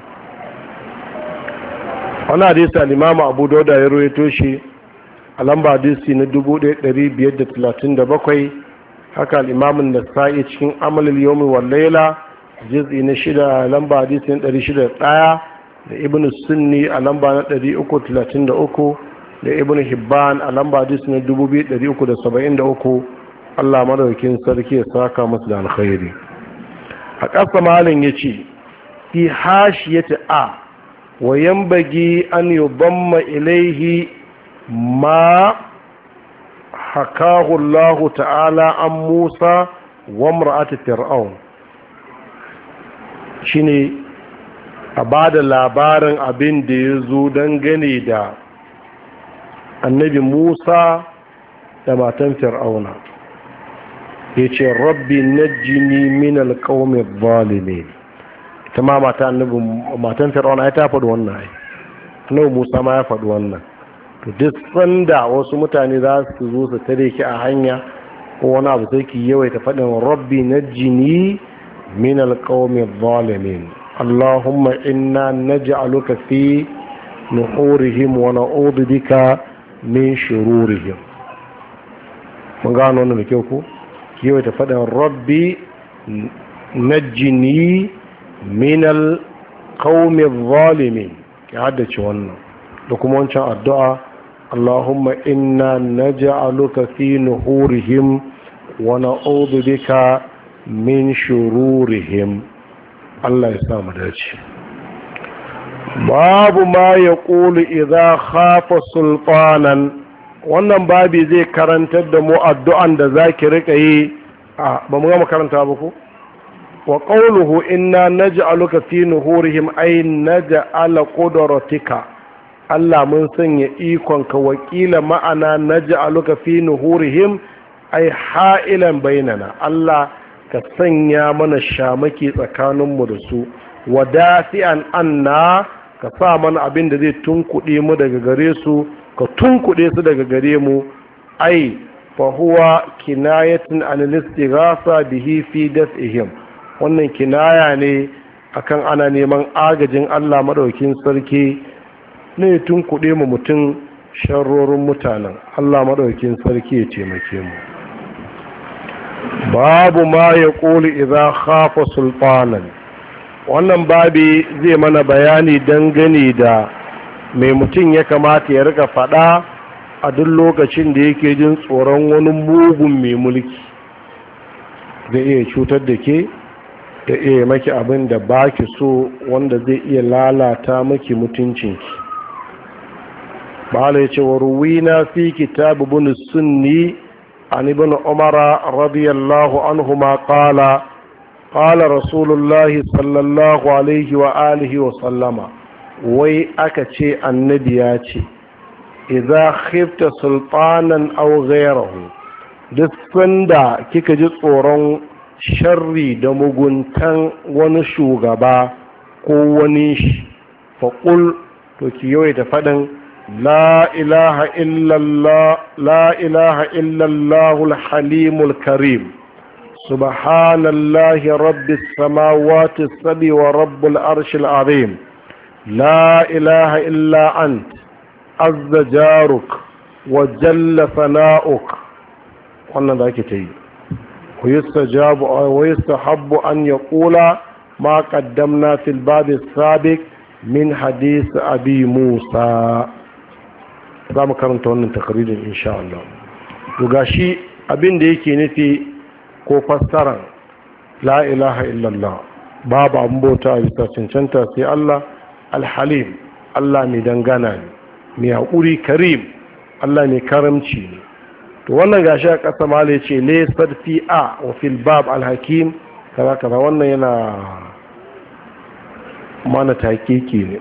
wannan hadisi al-Imam Abu Dawud ya rawaito shi a lamba hadisi na 1537, haka al-Imam an-Nasa'i cikin Amal al-Yawm wal Layla juz'i na 6 lamba hadisi na 601, da Ibn Sunni a lamba na 333, da Ibn Hibban a lamba hadisi na 2373. Allah madaukakin sarki ya saka musu da alkhairi. a ƙasa malin yace fi hashiyati a wa yanbaghi an yudamma ilayhi ma hakahu Allah ta'ala an Musa wa imra'ati Fir'aun, shine a bada labarin abin da ya zo dangane da annabi Musa da matan Fir'auna. yace rabbi najjini min alqawmi adh-dhalimin. ita ma matan Fir'auna ta faɗi wannan ai, annabi Musa ma ya faɗi wannan. to duk sanda wasu mutane za su zo su tare ki a hanya ko wani abu sai ki yawaita faɗin rabbi najjini min alqawmi adh-dhalimin, allahumma inna naj'aluka fi nuhurihim wa na'udhu bika min shururihim. mun gano wannan da kyau ko ki yawaita faɗin rabbi najjini min alqawmi adh-dhalimin, ki haddace wannan da kuma wancan addu'a Allahumma inna naj'aluka fi nuhurihim wa na'udhu bika min shururihim. Allah ya sa mu dace. babu ma yaqulu idza khafa sultanan, wannan babi zai karantar da mu addu'an da zaki rika yi ba mu ga makaranta ba ko. wa qawluhu inna naj'aluka fi nuhurihim ay naj'ala qudratika, Allah mun sanya ikonka, wakila ma'ana naj'aluka fi nuhurihim ay ha'ilan bainana, Allah ka sanya mana shamaki tsakaninmu da su, wadafi'an anna ka sa mana abin da zai tunkuɗe mu daga gare su, ka tunkuɗe su daga gare mu. ai fa huwa kinayatun an al-istighasa bihi fi daf'ihim, wannan kinaya ne akan ana neman agajin Allah madaukin sarki ne tun kuɗe mu mutum sharrorin mutanen. Allah madaukin sarki ya taimake mu. babu ma ya ƙoli idza khafa sultanan, wannan babi zai mana bayani dangane da mai mutum ya kamata ya rika faɗa a duk lokacin da yake jin tsoron wani mugun mai mulki zai iya cutar da ke, da iya maki abin da baki so, wanda zai iya lalata maki mutuncinki. bala ya ce wa ruwina fi kitab ibn sunni an ibn umara radiyallahu anhuma qala qala rasulullahi sallallahu alaihi wa alihi wa sallama, wai aka ce annabi ya ce idza khifta sultanan aw ghayrahu, duk sanda kika ji tsoron sharri da muguntan wani shugaba ko wani shi, faƙul to ki yawaita faɗin la ilaha illallah al-halimul karim, subhanallahi rabbis samawati as-sabi wa rabbul arshil azim, la ilaha illa ant azza jaruk wa jalla sana'uk. wannan da ake ta yi. ويستحب أن يقول ما قدمنا في الباب السابق من حديث أبي موسى. za mu karanta wannan takaririn insha Allah. to gashi abin da yake nufi ko fassarar la ilaha illallah, babu abin bauta a bisa cancanta sai Allah, alhalim, Allah mai dangana ne, mai haƙuri, karim, Allah mai karamci ne. to wannan gashi a ƙasa mala ya ce laisar fi a wa fil bab alhakim kaza kaza, wannan mana takiki ne.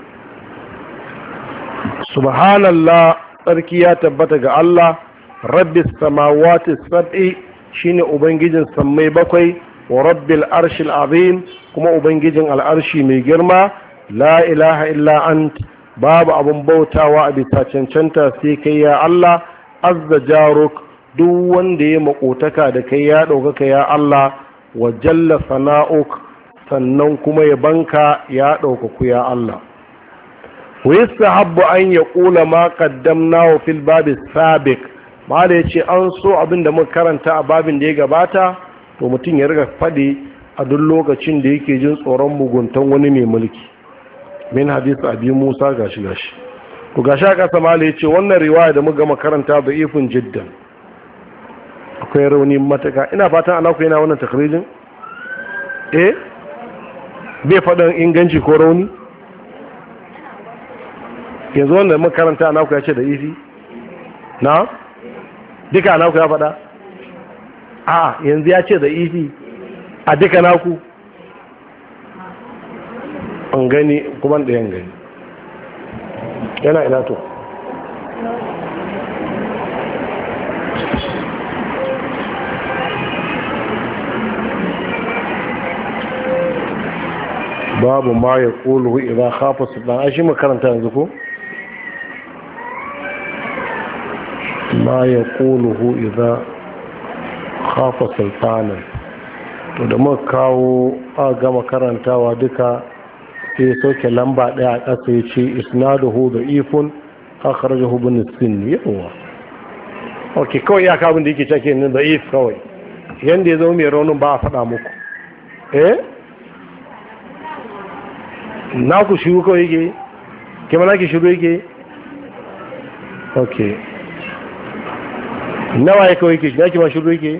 Subhanallah, tsarki ya tabbata ga Allah, rabbis samawati sab'i, shine ubangijin sammai bakwai, wa rabbil arshil azim, kuma ubangijin al'arshi mai girma. La ilaha illa ant, babu abun bautawa a bisa cancanta sai kai ya Allah. Azza jaruk, duk wanda ya makotaka da kai ya ɗaukaka ya Allah. Wa jalla sana'uk, sannan kuma ya banka ya ɗaukaku ya Allah. wa yastahabbu an yaqula ma qaddamnahu fil bab as-sabiq, mala yace an so abinda muka karanta a babin da ya gabata to mutum ya riga fadi a duk lokacin da yake jin tsoron muguntan wani mai mulki. Min hadisi abi Musa gashi to gashi aka sa mala yace wannan riwaya da muka gama karanta da ifin jiddan, akwai rauni mataka. Ina fatan ana ku yana wannan takrijin bai faɗin inganci ko rauni. Yanzu wanda makaranta naku ya ce da ifi na duka naku ya faɗa a yanzu ya ce da ifi a duka naku an gani kuma da yan gani yana ina to babu ma ya ƙulu idan hafa su ɗan ashi makaranta yanzu ko ma ya ƙuluhu idan hafa sultanin. To da muka kawo a gama karantawa duka sai sauke lamba ɗaya a ƙasa ya ce isnaduhu da ifun akhrajahu ibn Sinni. Yawa ok, kawai ya kabin da yake cake ne da if kawai yanda ya zama mai raunin ba a faɗa muku na ku shiru kawai yake kima na ki shiru yake ok nawa ya kawai yake na ki ma shiru yake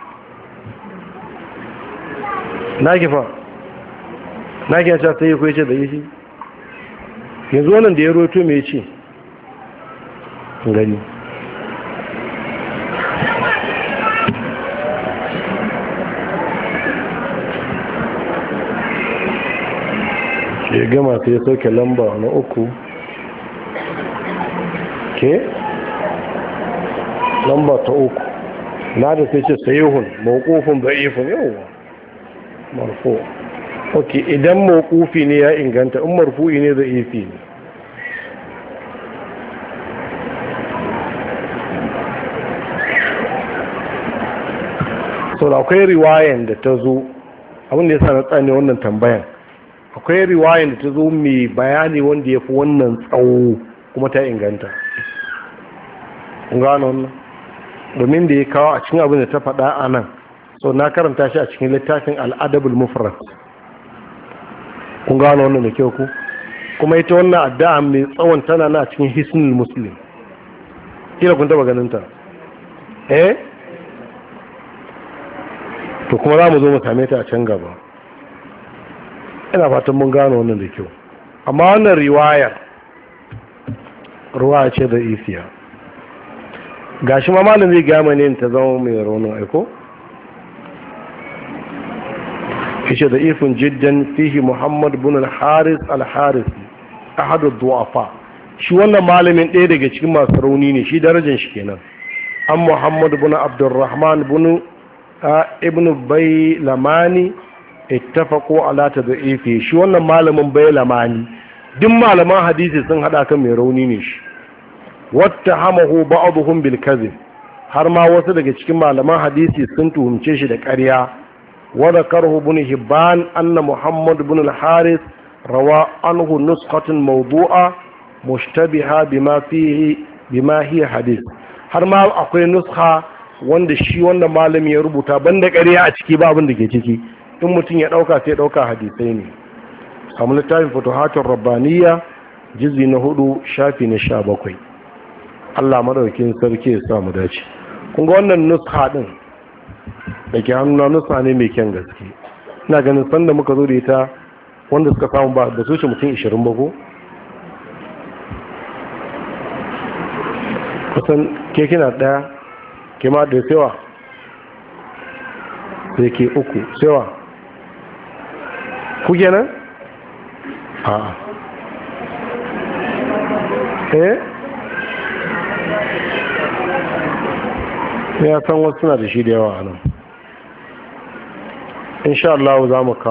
na ki fa na ki yanci ta yi kuwa ce da yi shi yanzu wannan da ya roto mai ce gani ya gama sai ya sauke lamba na uku ke lamba ta uku na da sai ce sayihun mawqufun da'ifun yawa marfu. ok, idan mawqufi ne ya inganta, in marfu'i ne da'ifi ne. so da akwai riwayan da ta zo abinda ya sa na tsane wannan tambayan, akwai riwayan da ta zo mai bayani wanda ya fi wannan tsawo kuma ta inganta. gano wannan domin da ya kawo a cikin abin da ta faɗa a nan, so na karanta shi a cikin littafin al'adabul mufrad. kun gano wannan da kyau ku, kuma ita wannan addu'a mai tsawon tana na cikin hisnul muslim, kila kun taba ganin ta to kuma za mu zo mu same ta a can gaba. ina fatan mun gano wannan da kyau, amma wannan riwaya ce da isiya. gashi ma malam zai gama ne ta zama mai raunin aiko. fishe da ifin jiddan fihi Muhammad bin al-Haris al-Harisi ahadu du'afa. shi wannan malamin ɗaya daga cikin masu rauni ne, shi darajar shi kenan. an Muhammad bin Abdurrahman bin ibn Baylamani ittafaqu ala tad'ifi. shi wannan malamin Baylamani duk malaman hadisi sun hada kan mai rauni ne shi. wattahamahu ba'dhum bil kadhib, har ma wasu daga cikin malaman hadisi sun tuhumce shi da ƙarya. wa dhakarahu ibn Hibban anna Muhammad ibn al-Harith rawa anhu nuskhatan mawdu'a mushtabiha bima hiya hadith. har ma akwai nuskha wanda shi wannan malami ya rubuta banda ƙarya a ciki ba abin da ke ciki, in mutum ya dauka sai dauka hadisai ne. kamar littafin futuhatur rabbaniya juz'i na 4 shafi na 17. Allah madaukakin sarki ya sa mu dace. kun ga wannan nuskha din da ke hannuna nuskha ne mai kyan gaske. ina ganin sanda muka zo da ita wanda suka samu ba su ce mutum 20 ba ko kusan ke kina daya ke ma da sewa sai ke uku sewa ku kenan a ya san wasu suna da shi da yawa a nan. insha Allah za mu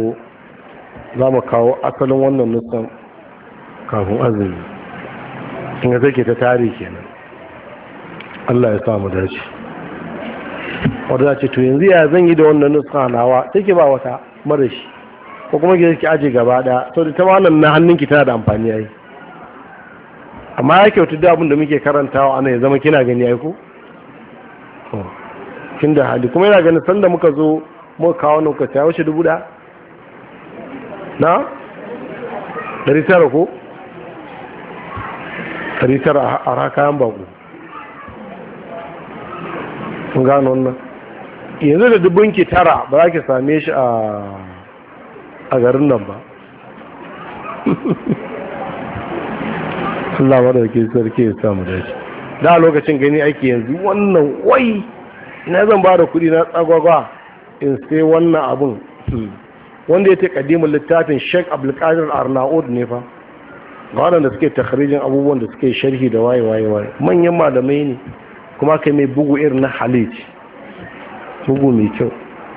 kawo asalin wannan nutsan kafin azumi inda take ta tari kenan. Allah ya samu dace. wadda ce to yanzu ya zan yi da wannan nutsa nawa take ba wata mara shi ko kuma ki aje gaba daya sau da ta wannan na hannunki tana da amfani yayi, amma ya kyautu da abin da muke karantawa ana ya zama kina gani yayi ko kin da hali. kuma yana ganin sanda muka zo muka kawo nan ka tawo shi 1000 na 900 ko 900 a rakayan bako. kun gano wannan yanzu da 9,000 ba za ki same shi a garin nan ba. Allah wadda ke sarki ya samu dashi. Da lokacin gani ake yanzu wannan wai ina zan ba da kudi na tsagwagwa in sai wannan abun wanda ya ta kadimin littafin Sheikh Abdulkadir Arnaud ne fa ga waɗanda suke takharijin abubuwan da suke sharhi da waye manyan malamai ne kuma kai mai bugu irin na Halij, bugu mai kyau.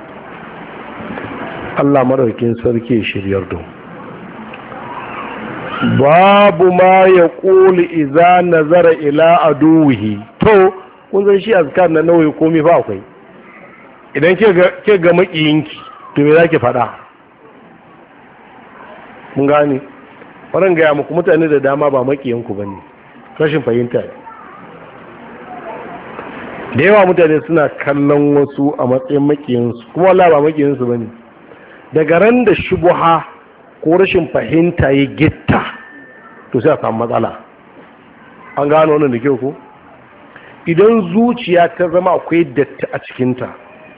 Allah maraukin sarki shiryar don babu ma ya ƙuli iza nazara ila aduhi. To kun zan shi azkar na nauyi komai fa akwai. Idan ke ga makiyinki to me zaki faɗa? Mun gane wannan ga muku mutane da dama ba makiyanku bane, rashin fahimta ne. Da yawa mutane suna kallon wasu a matsayin makiyansu kuma wallahi ba makiyansu bane. Daga ran da shubuha ko rashin fahimta ya gitta to sai a samu matsala. An gano wannan da kyau ko? Idan zuciya ta zama akwai datti a cikinta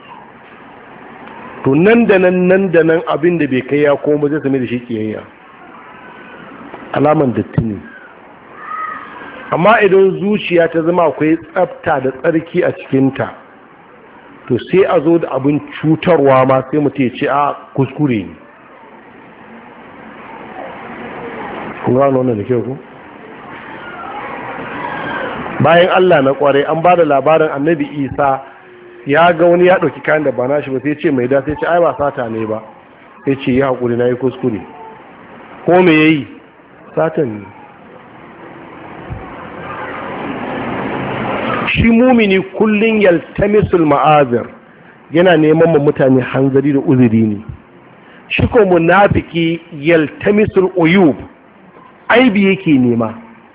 to nan da nan abin da bai kai ya koma zai same da shi kiyayya, alaman datti ne. Amma idan zuciya ta zama akwai tsafta da tsarki a cikinta to sai a zo da abin cutarwa ma sai mutum ya ce a kuskure ne. kun gano wannan da kyau ku? Bayan Allah na kware an ba da labarin annabi Isa ya ga wani ya ɗauki kayan da ba na shi ba sai ce mai da sai ce ai ba sata ne ba, sai ce ya haƙuri na yi kuskure. Ko me ya yi? Satan ne. Shi mumini kullum yaltamisul ma'azir yana neman mutane hanzari da uzuri ne. Shi ko munafiki yaltamisul uyub aibi yake nema.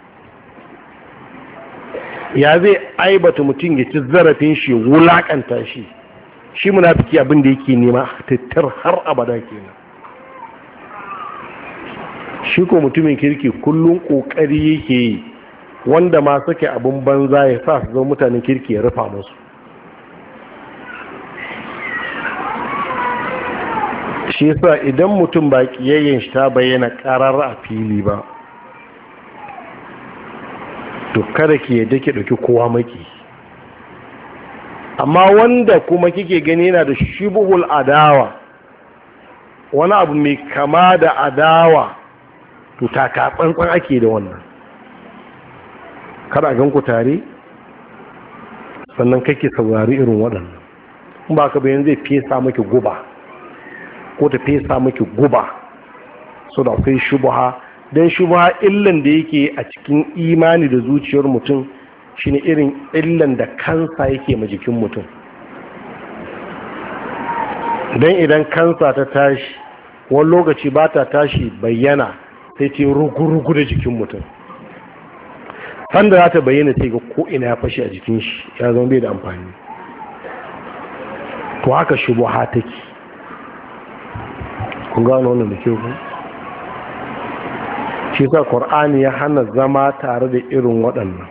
Ya zai aibata mutum ya ci zarafin shi wulakanta shi. Shi munafiki abin da yake nema tattar har abada kenan. Shi ko mutumin kirki kullum kokari yake yi wanda ma suke abin banza ya sa su zo mutanen kirki ya rufa musu. Shi yasa idan mutum ba kiyayyen shi ta bayyana karar a fili ba to kada ki yadda ki dauki kowa maki. Amma wanda kuma kike gani yana da shubuhul adawa, wani abu mai kama da adawa, to taka tsantsan ake da wannan. Kada gan ku tare sannan kake saurari irin waɗannan. In ba ka bayan zai fesa maki guba ko ta fesa maki guba, so da akwai shubha. Dan shubha illan da yake a cikin imani da zuciyar mutum shine irin illan da kansa yake ma jikin mutum. Dan idan kansa ta tashi wani lokaci ba ta tashi bayyana sai ta rugu-rugu da jikin mutum. Sanda za ta bayyana sai ga ko'ina ya fashe a jikin shi ya zama bai da amfani. To haka shubha take. Kun gano wannan da kyau ku? Shi sa Qur'ani ya hana zama tare da irin waɗannan.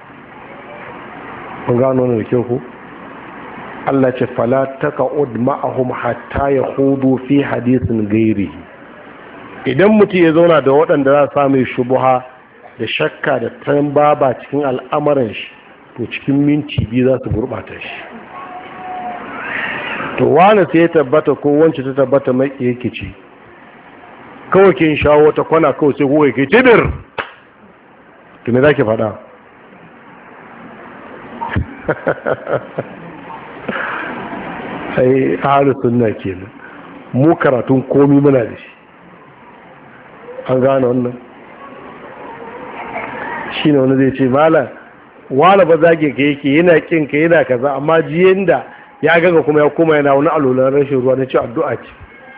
Kun gano wannan da kyau ku? Allah ce fala taq'ud ma'ahum hatta yakhudu fi hadithin ghairi. Idan mutum ya zauna da waɗanda za su samu shubha da shakka da tambaba cikin al'amuran shi, to cikin minti 2 za su gurbata shi. To wani sai ya tabbata ko wance ta tabbata mai yake ce, kawai kin shawo wata kwana kawai sai kuka ke tibir to me zaki faɗa? ai ahlus sunna kenan, mu karatun komi muna da shi, an gane wannan. shine wani zai ce malam wala ba zage ka yake yana kin ka yana kaza, amma jiyan da ya gaga kuma ya koma yana wani alolan rashin ruwa na ce addu'a ce.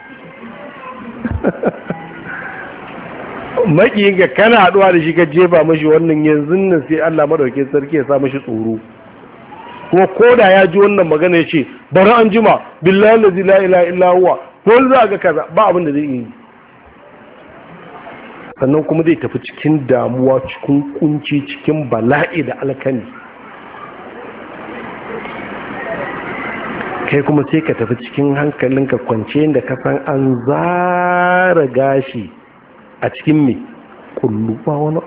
makiyin ka kana haɗuwa da shi ka jefa mashi wannan yanzu nan sai Allah madaukakin sarki ya sa mashi tsoro, kuma koda ya ji wannan magana ya ce bari an jima billahi la ilaha illa huwa ko za ga kaza, ba abin da zai yi. sannan kuma zai tafi cikin damuwa, cikin kunci, cikin bala'i da alkani. kai kuma sai ka tafi cikin hankalinka kwance da ka san an zara gashi a cikin mai kulluwa wani.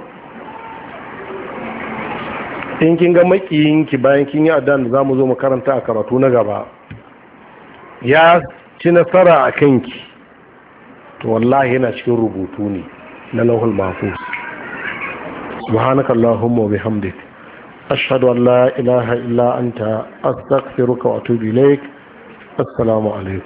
in kin ga makiyinki bayan kin yi addan da za mu zo makaranta a karatu na gaba ya ci nasara a kanki, to wallahi yana cikin rubutu ne na lauhul mahfuz. subhanaka allahumma wa bihamdik ashhadu an la ilaha illa anta astaghfiruka wa atubu ilaik. assalamu alaikum.